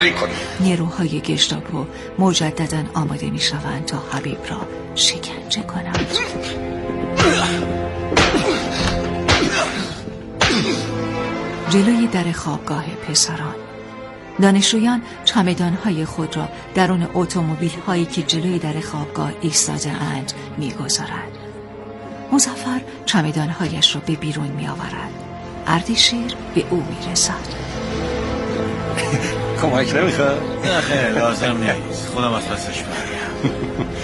نیروهای گشتاپو مجددا آماده می شوند تا حبیب را شکنجه کنند. جلوی در خوابگاه پسران دانشجویان چمدان‌های خود را درون اتومبیل‌هایی که جلوی در خوابگاه ایستاده اند می‌گذارند. مظفر چمدان‌هایش را به بیرون می‌آورد. اردشیر به او می‌رسد. کمک نمی‌خواد؟ نه خیر لازم نیست، خودم از پسش بریم.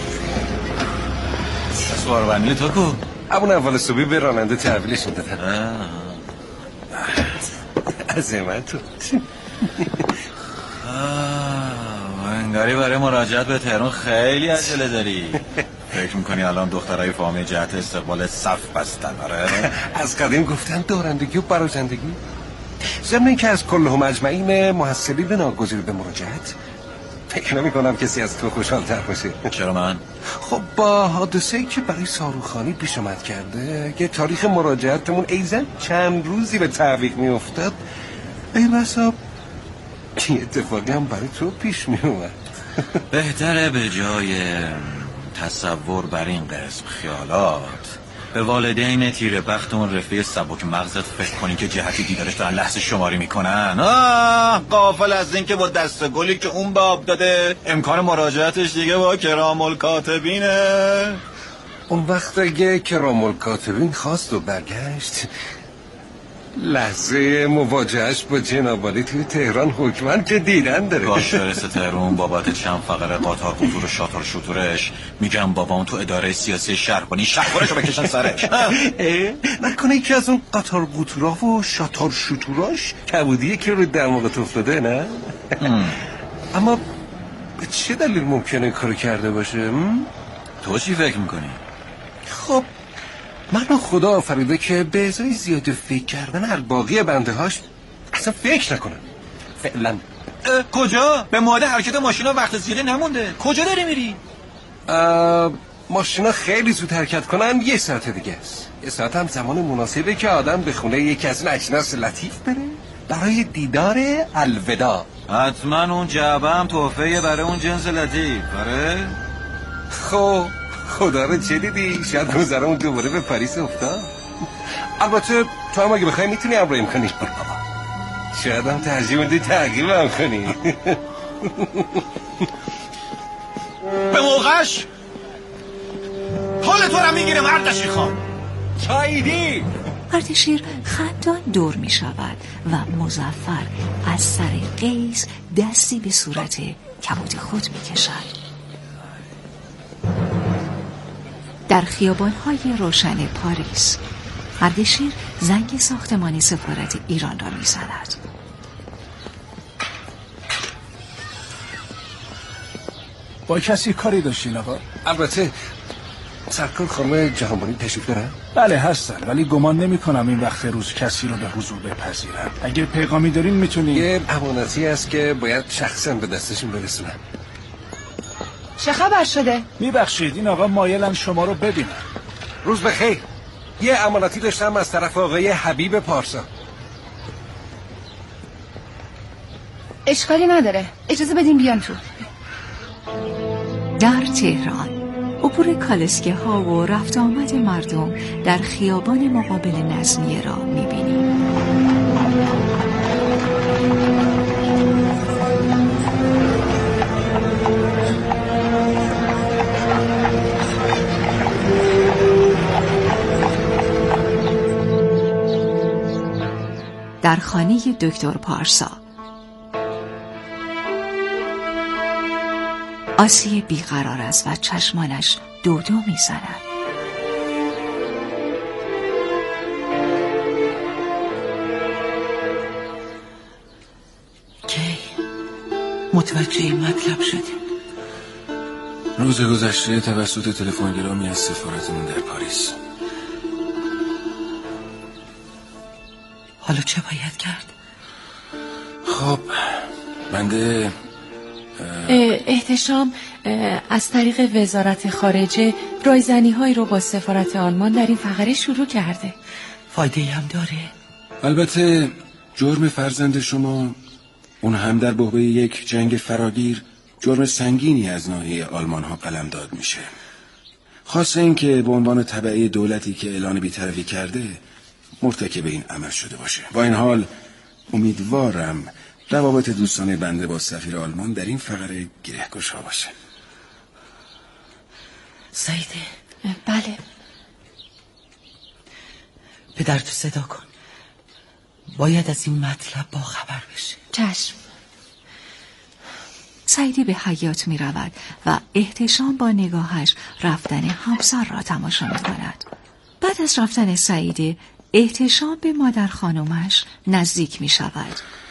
سوار بندی تو کو؟ همون اول صبحی به راننده تحویلش دادن. عظمت تو انگاری برای مراجعت به تهران خیلی عجله داری. فکر میکنی الان دخترای فامیل جهت استقبال صف بستن؟ آره از قدیم گفتن دارندگی و برازندگی. ضمن اینکه از کلهم اجمعین محصلین ناگزیر به مراجعت فکر نمی‌کنم کسی از تو خوشحال‌تر باشه. چرا من؟ خب با حادثه‌ای که برای ساروخانی پیش اومد کرده که تاریخ مراجعتمون ایزن چند روزی به تعویق میافتاد، ای بسا که اتفاقی هم برای تو پیش میومد. بهتره به جای تصور بر این قسم خیالات به والدین تیره بختمون رفیق سبک مغزت فکر کنی که جهتی دیدارش دارن لحظه شماری میکنن. غافل از این که با دست گلی که اون باب داده امکان مراجعتش دیگه با کرام الکاتبینه. اون وقت اگه کرام الکاتبین خواست و برگشت، لحظه مواجهش با جنابالی توی تهران حکمن که دیدن داره. باش برسه تهران بابت چند فقره قاطار قطور و شاطر شطورش میگم بابام تو اداره سیاسی شهربانی شهربانشو بکشن سرش. نکنه یکی از اون قاطار قطورا و شاطر شطوراش کبودیه که روی دماغت افتاده نه؟ اما به چه دلیل ممکنه کارو کرده باشه؟ تو چی فکر میکنی؟ خب منو خدا آفریده که به ازای زیاده فکر کردن هر باقی بنده هاش اصلا فکر نکنم فعلا. کجا؟ به ماده حرکت ماشینا وقت زیاده نمونده. کجا داری میری؟ ماشینا خیلی زود حرکت کنن 1 ساعت دیگه است. 1 ساعت هم زمان مناسبه که آدم به خونه یکی از این اجناس لطیف بره برای دیدار الوداع. حتما اون جعبه هم تحفه برای اون جنس لطیف. آره خب خدا رو چه دیدی؟ شاید گذرمون دوباره به پاریس افتاد. البته تو هم اگه بخوای میتونی ابراهیم کنی. شاید هم ترجیح بدی تعقیبم کنی. به موقعش حال تو رو میگیره اردشیر خان. چایدی اردشیر خندان دور می شود و مظفر از سر قیس دستی به صورت کبود خود می کشد. در خیابان‌های روشن پاریس اردشیر زنگ ساختمان سفارت ایران را می‌زند. با کسی کاری داشتین آقا؟ البته سرکار خانم جهانبانی تشریف دارن؟ بله هستن، ولی گمان نمی کنم این وقت روز کسی رو به حضور بپذیرن. اگه پیغامی دارین میتونین. یه امانتی هست که باید شخصا به دستشون برسونن. چه خبر شده؟ میبخشید این آقا مایلن شما رو ببینن. روز بخیر. یه امانتی داشتم از طرف آقای حبیب پارسا. اشکالی نداره، اجازه بدین بیان تو. در تهران عبور کالسکه ها و رفت آمد مردم در خیابان مقابل نظمیه را میبینیم. در خانه دکتر پارسا آسیه بیقرار است و چشمانش دودو میزند. کی متوجه این مطلب شدیم؟ روز گذشته توسط تلفن‌گرامی از سفارتمون در پاریس. حالا چه باید کرد؟ خب بنده احتشام از طریق وزارت خارجه رایزنی‌هایی رو با سفارت آلمان در این فقره شروع کرده. فایده‌ای هم داره؟ البته جرم فرزند شما اون هم در بحبه یک جنگ فراگیر جرم سنگینی از ناحیه آلمان ها قلمداد میشه. خاصه این که به عنوان تبعی دولتی که اعلان بی‌طرفی کرده مرتکب این عمل شده باشه. با این حال امیدوارم روابط دوستانه بنده با سفیر آلمان در این فقره گره‌گشا باشه. سعیده. بله. پدرتو صدا کن. باید از این مطلب با خبر بشه. چشم. سعیدی به حیاط می رود و احتشام با نگاهش رفتن همسر را تماشا می کند. بعد از رفتن سعیدی احتشام به مادر خانومش نزدیک می شود.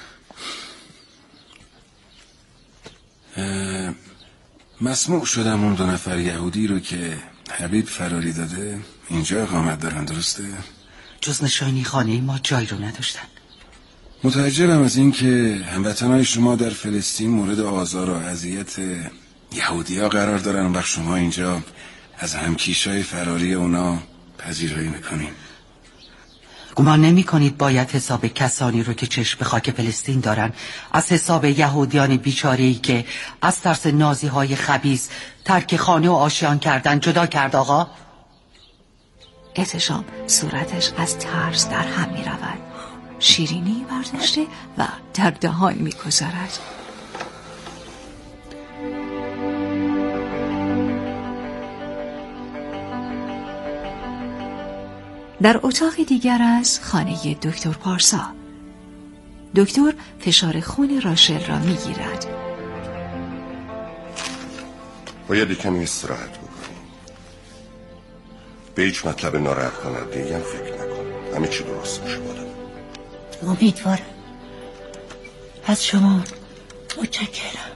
مسموع شدم اون 2 نفر یهودی رو که حبیب فراری داده اینجا اقامت دارن، درسته؟ جز نشانی خانه ما جایی رو نداشتن. متعجبم از این که هموطنهای شما در فلسطین مورد آزار و اذیت یهودی‌ها قرار دارن و شما اینجا از همکیشای فراری اونا پذیرایی میکنین. گمان نمی کنید باید حساب کسانی رو که چشم به خاک فلسطین دارن از حساب یهودیان بیچاره‌ای که از ترس نازی‌های خبیث ترک خانه و آشیان کردن جدا کرد آقا؟ احتشام صورتش از ترس در هم می رود. شیرینی برداشته و در دهان می گذارد. در اتاق دیگر از خانه دکتر پارسا، دکتر فشار خون راشل را می گیرد. باید کمی استراحت بکنی. به هیچ مطلب ناراحت کننده هم فکر نکن. همه چی درست میشه بادم. امیدوارم. از شما متشکرم.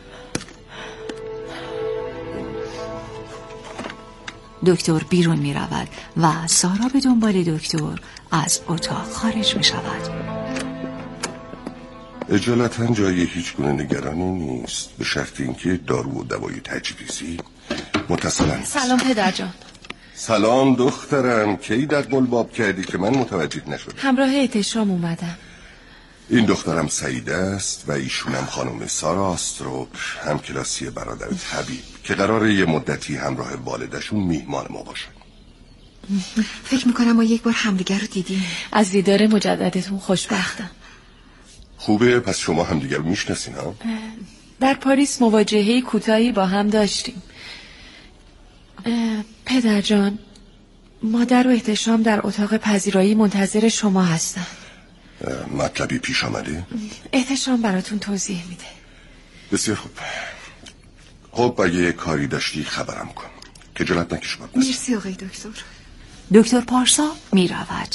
دکتر بیرون می رود و سارا به دنبال دکتر از اتاق خارج می شود. اجالتا جای هیچ گونه نگرانی نیست، به شرط اینکه دارو و دوای تجویزی متصلا نیست. سلام پدر جان. سلام دخترم. کی در باب کردی که من متوجه نشدم؟ همراه احتشام اومدم. این دخترم سعیده است و ایشونم خانم سارا آستروک، همکلاسی برادرت حبیب که قراره یه مدتی همراه والدشون میهمان ما باشن. فکر میکنم ما یک بار همدیگر رو دیدیم. از دیدار مجددتون خوشبختم. خوبه، پس شما همدیگر رو میشناسین ها؟ در پاریس مواجهه کوتاهی با هم داشتیم. پدر جان، مادر و احتشام در اتاق پذیرایی منتظر شما هستن. مطلبی پیش آمده؟ احتشام براتون توضیح میده. بسیار خوب. خب اگه کاری داشتی خبرم کن. خجالت نکش. مرسی آقای دکتر. دکتر پارسا می رود.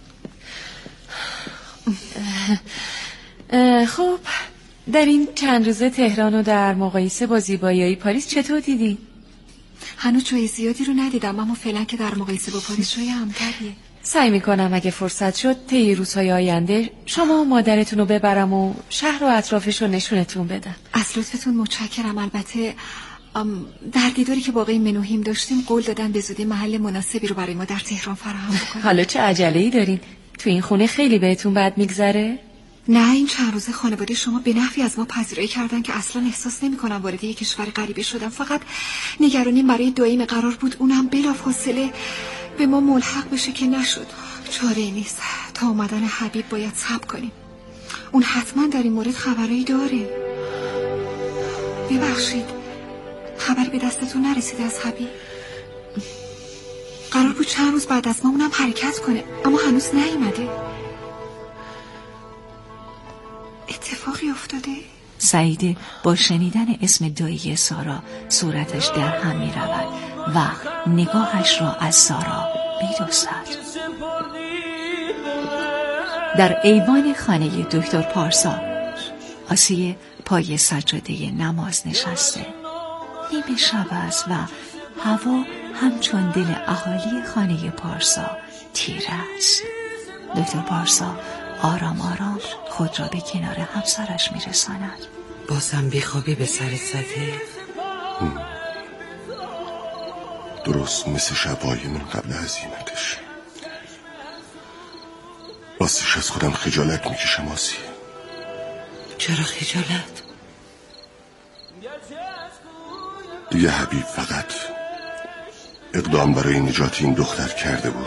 خب در این چند روزه تهران رو در مقایسه با زیبایی‌های پاریس چطور دیدین؟ هنوز جای زیادی رو ندیدم، اما فعلا که در مقایسه با پاریس جای همتریه. سعی میکنم اگه فرصت شد طی روزهای آینده شما و مادرتون رو ببرم و شهر و اطرافش رو نشونتون بدم. از لطفتون متشکرم. البته در دیداری که با آقای منوهیم داشتیم قول دادن به زودی محل مناسبی رو برای ما در تهران فراهم بکنن. حالا چه عجله‌ای دارین؟ تو این خونه خیلی بهتون بد میگذره؟ نه، این چند روزه خانواده شما به نحوی از ما پذیرایی کردن که اصلا احساس نمی‌کنم وارد یک کشور غریبه شدم. فقط نگرانیم برای دایم قرار بود اونم بلافاصله به ما ملحق بشه که نشد. چاره‌ای نیست. تا اومدن حبیب باید صبر کنیم. اون حتما در این مورد خبرایی داره. ببخشید، خبری به دستتون نرسیده از حبیب؟ قرار بود چند روز بعد از ما اونم حرکت کنه، اما هنوز نیومده. اتفاقی افتاده؟ سعیده با شنیدن اسم دایی سارا صورتش در هم می رود و نگاهش را از سارا می دوستد. در ایوان خانه دکتر پارسا آسیه پای سجاده نماز نشسته. نیمه شب است و هوا همچون دل اهالی خانه پارسا تیره است. دکتر پارسا آرام آرام خود را به کنار همسرش میرساند. بازم بیخوابی به سرت زده؟ درست مثل شبایمون قبل هزیمتش. راستش از خودم خجالت میکشم آسیه. چرا خجالت؟ دیگه حبیب فقط اقدام برای نجات این دختر کرده بود.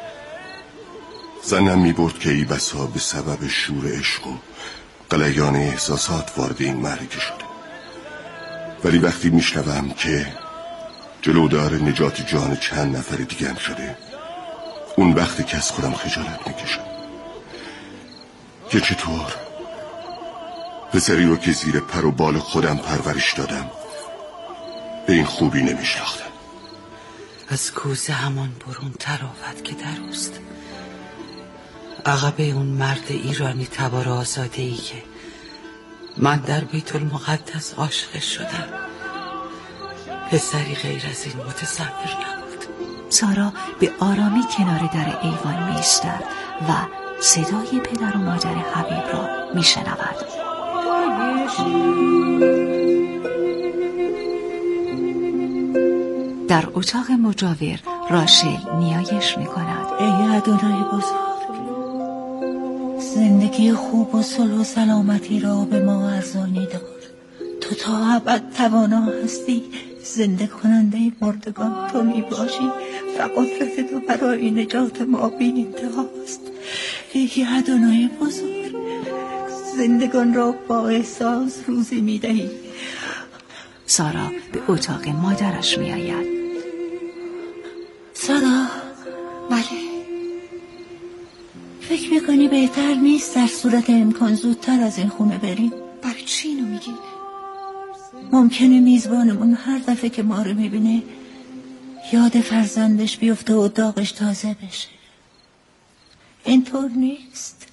زنم می برد که ای بسا به سبب شور عشق و غلیان احساسات وارد این معرکه شده. ولی وقتی میشنوم که جلودار نجات جان چند نفر دیگه شده، اون وقتی که از خودم خجالت میکشم که چطور پسری رو که زیر پر و بال خودم پرورش دادم به این خوبی نمیشناختم. از کوزه همان برون تراوت که در اوست، عقب اون مرد ایرانی تبار آزاده ای که من در بیت المقدس عاشقش شدم، پسری غیر از این متصور نبود. سارا به آرامی کنار در ایوان می‌ایستد و صدای پدر و مادر حبیب را میشنود. در اتاق مجاور راشل نیایش می‌کند. ای ادونای بزرگ، زندگی خوب و صلح و سلامتی را به ما ارزانی دار. تو تا ابد توانا هستی، زنده کننده مردگان تو می باشی و قدرت تو برای نجات ما بی انتهاست. ای ادونای بزرگ، زندگان را با احساس روزی می دهی. سارا به اتاق مادرش می آید. سارا، بله. فکر میکنی بهتر نیست در صورت امکان زودتر از این خونه بریم؟ برای چی اینو میگی؟ ممکنه میزبانمون هر دفعه که ما رو میبینه یاد فرزندش بیفته و داغش تازه بشه. اینطور نیست.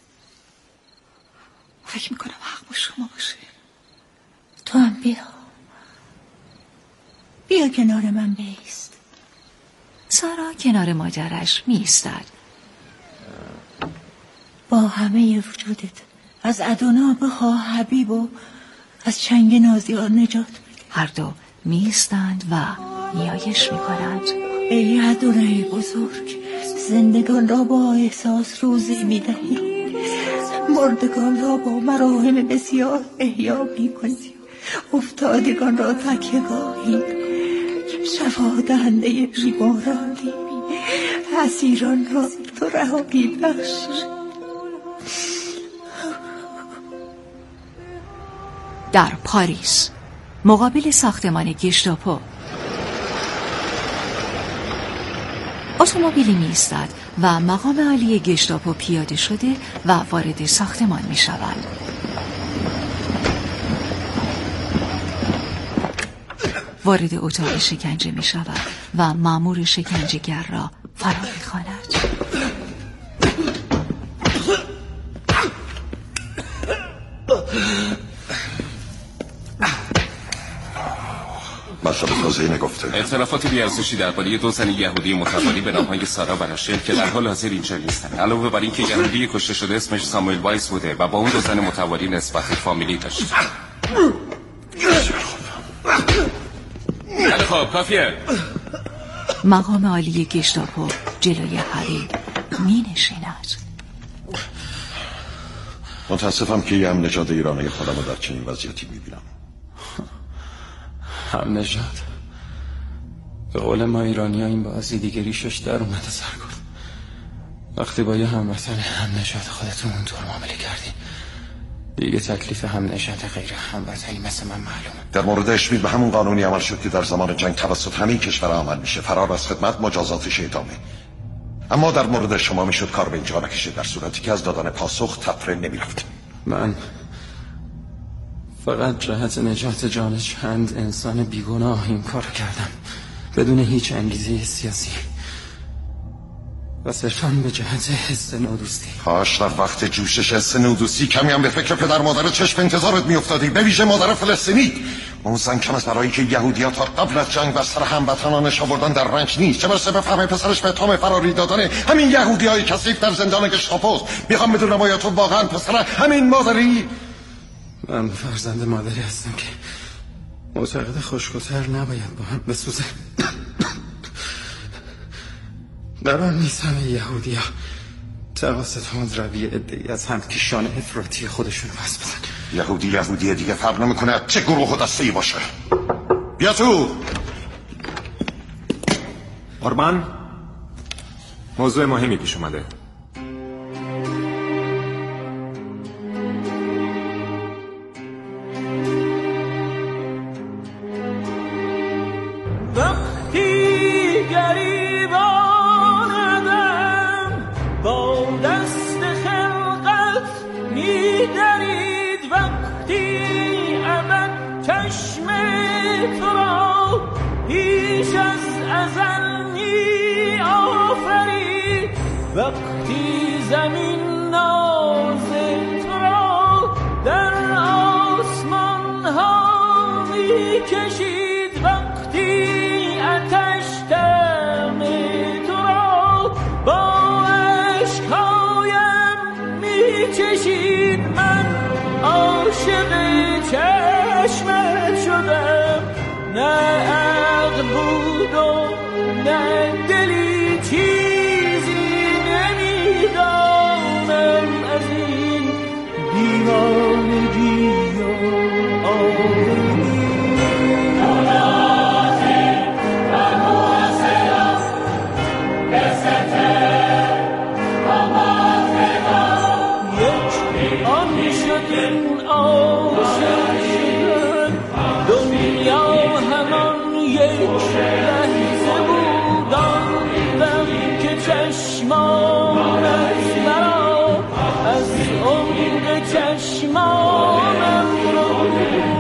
فکر میکنم حق با شما باشه. تو هم بیا کنار من بایست. سارا کنار مادرش میایستد. با همه وجودت از ادونا بخواه حبیب و از چنگ نازیان نجات بده. هر دو میایستند و نیایش میکنند. ای ادونای بزرگ، زندگان را با احساس روزی میدهی، مردگان را با مراهم بسیار احیا میکنی، افتادگان را تکیه‌گاهی، شفا دهنده بیمارانی، اسیران را تو رهایی بخشی. در پاریس مقابل ساختمان گشتاپو اتومبیلی می‌ایستد و مقام عالی گشتاپو پیاده شده و وارد ساختمان می‌شود. وارد اتاق شکنجه می‌شود و مأمور شکنجهگر را فرا می‌خواند. مطلب تازه‌ای نگفته. اعترافات بی‌ارزشی درباره دو زن یهودی متوالی به نام‌های سارا و راشل که در حال حاضر اینجا نیستند. علاوه بر اینکه یهودی کشته شده اسمش ساموئل وایس بوده و با اون دو زن متوالی نسبت فامیلی داشت. خیلی خوب، کافیه. مقام عالی گشتاپو جلوی حبیب می‌نشیند. متاسفم که یه هم نژاد ایرانی خودم رو در چنین وضعیتی میبینم. هم نژاد؟ به قول ما ایرانی ها این بازی دیگه ریشش در اومده سرکن. وقتی با یه هموطن هم نژاد خودتون اونطور معامله کردی دیگه تکلیف هم نژاد غیر هموطنی مثل من معلومه. در مورد اشمیل به همون قانونی عمل شد که در زمان جنگ توسط همین کشور عمل میشه. فرار از خدمت مجازاتش اعدامه. اما در مورد شما میشد کار به اینجا نکشه در صورتی که از دادن پاسخ تفره نمیرفت. من فقط جهت نجات جان چند انسان بیگناه این کار کردم بدون هیچ انگیزه سیاسی و صرفاً به جهت حس نودوستی. کاش در وقت جوشش حس نودوستی کمی هم به فکر پدر مادر چشم انتظارت میافتادی، به ویژه مادر فلسطینی. اون زن کم از برایی که یهودی‌ها تا قبل از جنگ بر سر هموطنانش آوردن در رنج نیست، چه برسه بفهمه پسرش به اتهام فراری دادن همین یهودی‌های کثیف در زندان گشتاپو. میخوام بدونم آیا تو واقعا پسر همین مادری؟ من فرزند مادری هستم که معتقد خشک‌وتر نباید با هم بسوزه. قرار نیست همه یهودی‌ها توسط اون رویه عده‌ای از همکیشان افراطی خودشون پس بدن. یهودی دیگه فرق نمیکنه چه گروه و دسته‌ای باشه. بیا تو. آرمان، موضوع مهمی پیش اومده. وقتی زمین ناز تو را در آسمان ها می کشید، وقتی آتش دم تو را با اشکهایم می چشید، من عاشق چشمت شدم. نه عقل بود و نه دلی چیزی نمیدانم از این دیوانگی و آوری. یک آن شد این عاشق شدن، دنیا همان یک لحظه بود، آن دم که چشمانت مرا از عمق چشمانم رو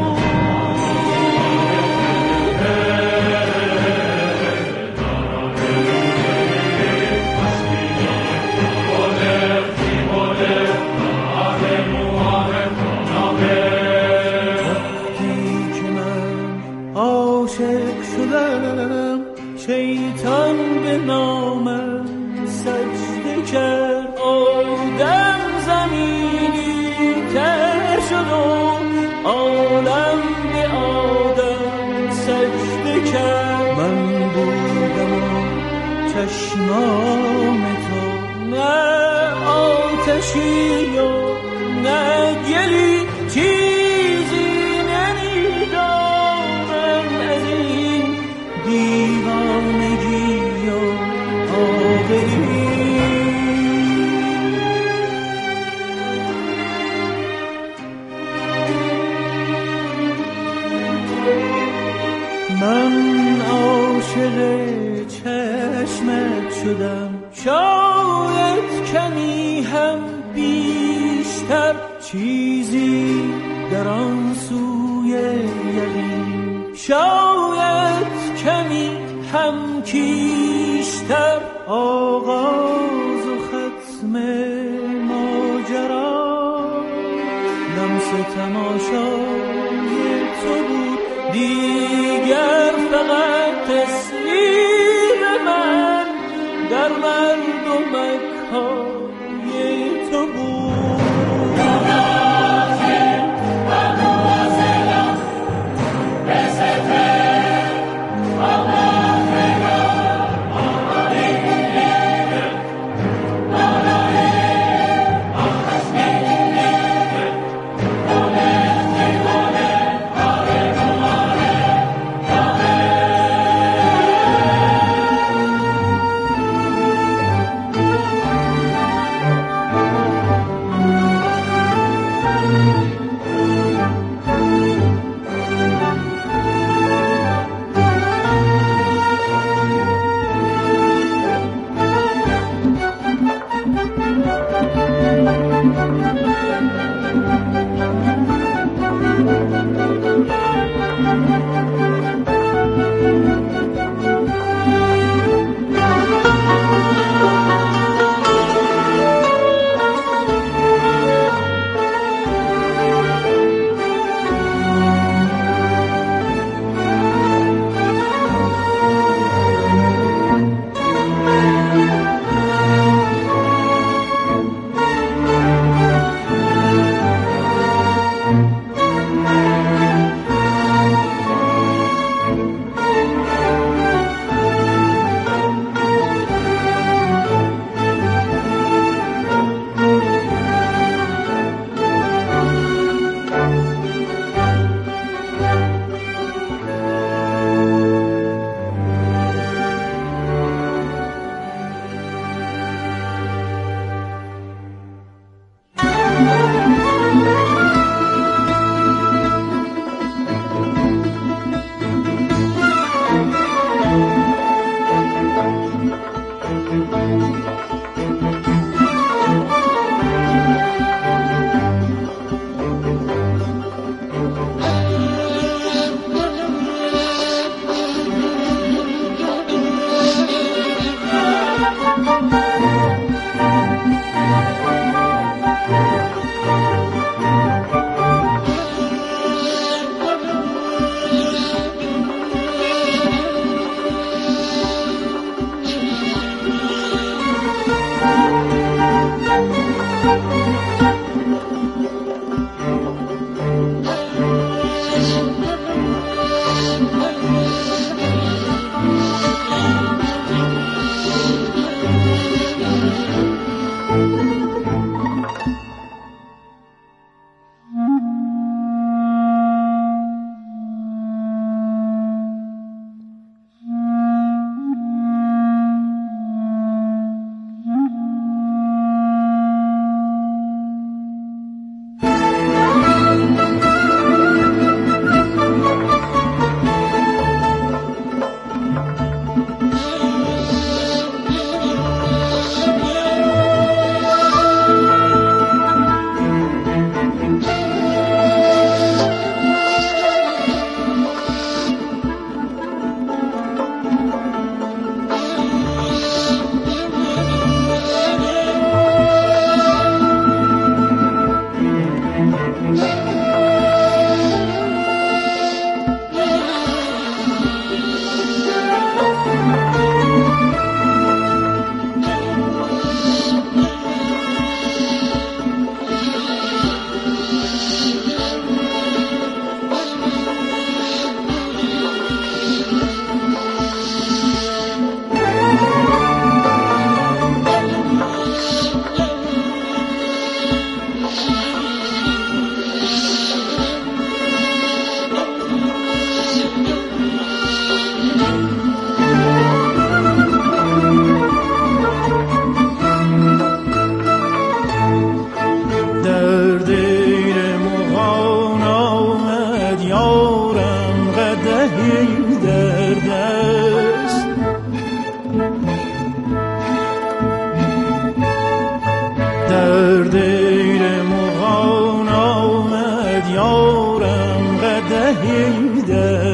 شیطان به نامم سجده کرد، آدم زمینی تر شد و عالم به آدم سجده کرد. من بودم و چشمان تو، نه آتشی و نه گلی، چیزی نمیدانم از این دیوانگی و آوری. من عاشق چشمت شدم، شاید کمی هم بیشتر، چیزی در آن سوی یقین، شاید کمی هم کیشتر، آغاز و ختم ماجرا لمس تماشای تو بود، دیگر فقط تصویر من در مردمک های تو بود.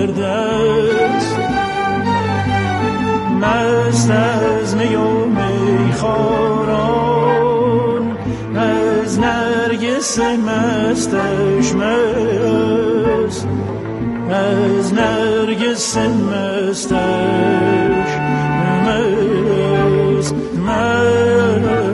درد است، مست از می و میخواران، از نرگس مستش مست، از نرگس مستش مست مست.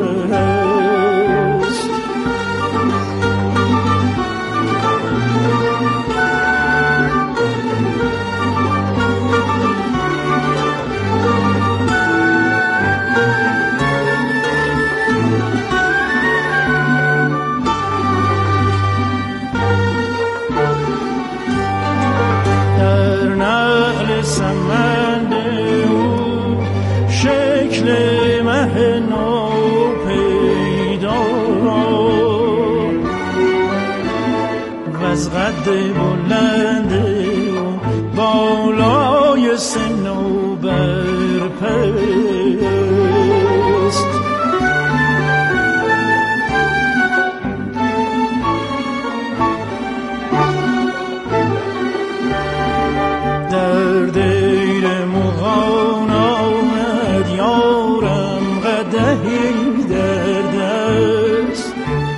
از قد بلند و بالای سن و برپست، در دیر مغان آمد یارم قدحی در دست،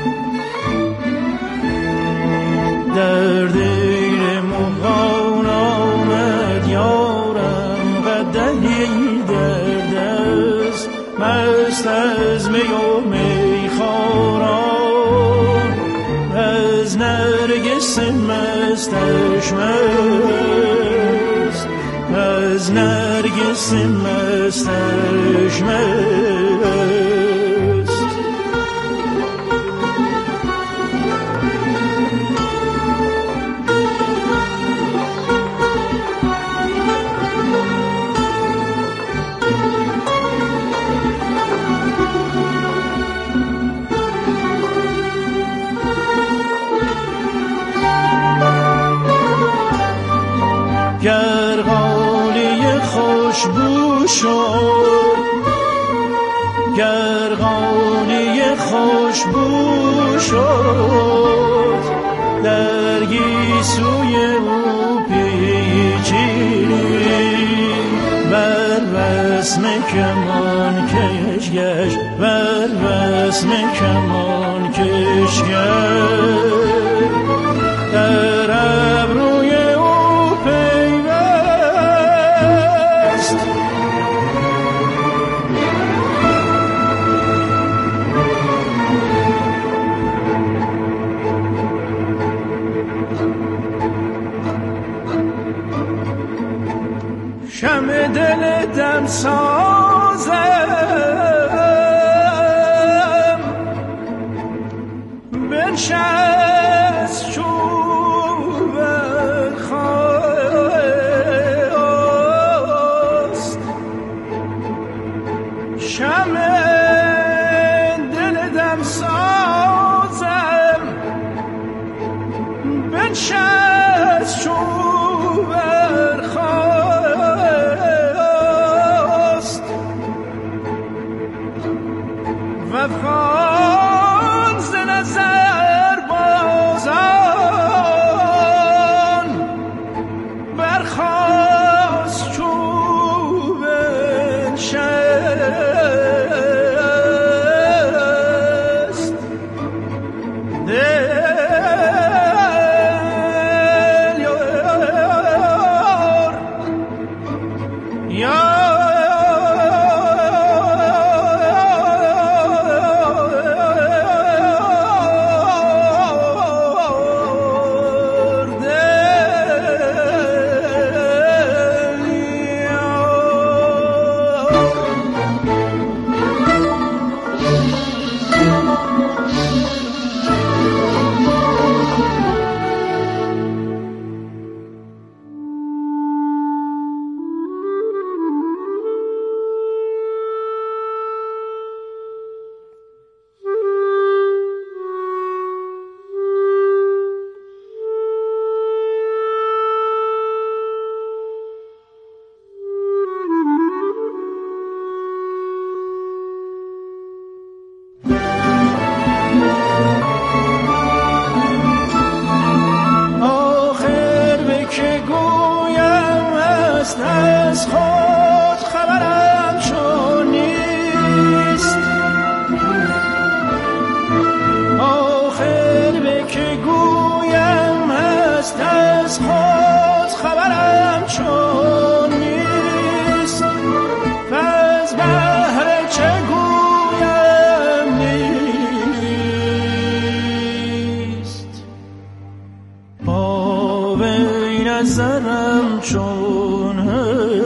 در دیر مغان آمد یارم قدحی در دست، مست از می و میخواران، از نرگس مستش مست، از نرگس مستش مست. گر غالیه خوشبو شد، گر غالیه خوشبو شد، در گیسوی او پیچید، بر رسم کمان کش گشت، بر رسم کمان کش گشت، در ابروی شمع دل دم سازم، بنشست چوب خواست، شمع دل دم سازم، بنشست چوب خواست، وفان ز نظر بازان، برخاست چوب نشست، دل یار هست از خود خبرم چون نیست آخر به که گویم هست از خود خبرم چون نیست پس بهر چه گویم نیست با بین نظرم چون هست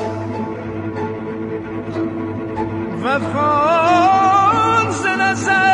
وفان ز نظر